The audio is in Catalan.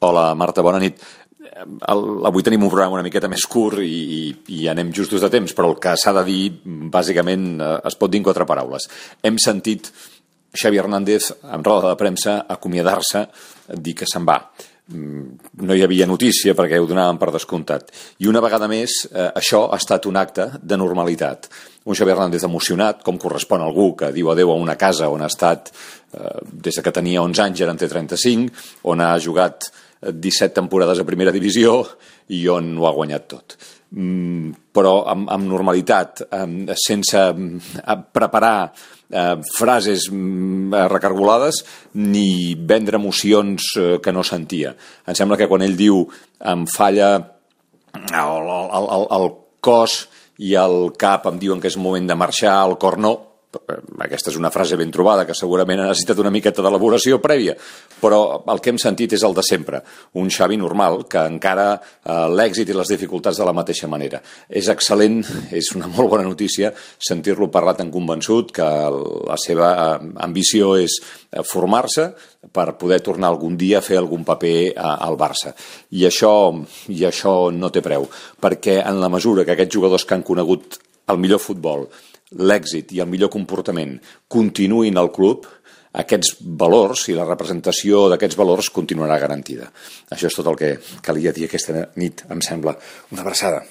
Hola, Marta, bona nit. Avui tenim un programa una miqueta més curt i anem justos de temps, però el que s'ha de dir, bàsicament, es pot dir en 4 paraules. Hem sentit Xavi Hernández, en roda de premsa, acomiadar-se, dir que se'n va. No hi havia notícia perquè ho donàvem per descomptat. I una vegada més, això ha estat un acte de normalitat. Un Xavi Hernández emocionat, com correspon a algú que diu adeu a una casa on ha estat des que tenia 11 anys, ara en té 35, on ha jugat 17 temporades a primera divisió i on ho ha guanyat tot. Però amb normalitat, sense preparar frases recargolades ni vendre emocions que no sentia. Em sembla que quan ell diu em falla el cos i el cap em diuen que és moment de marxar, el cor no. Aquesta és una frase ben trobada que segurament ha necessitat una miqueta d'elaboració prèvia, però el que hem sentit és el de sempre, un Xavi normal que encara l'èxit i les dificultats de la mateixa manera. És excel·lent, és una molt bona notícia sentir-lo parlar tan convençut que la seva ambició és formar-se per poder tornar algun dia a fer algun paper al Barça. I això no té preu, perquè en la mesura que aquests jugadors que han conegut el millor futbol, l'èxit i el millor comportament continuïn al club, aquests valors i la representació d'aquests valors continuarà garantida. Això és tot el que calia dir aquesta nit, em sembla. Una abraçada.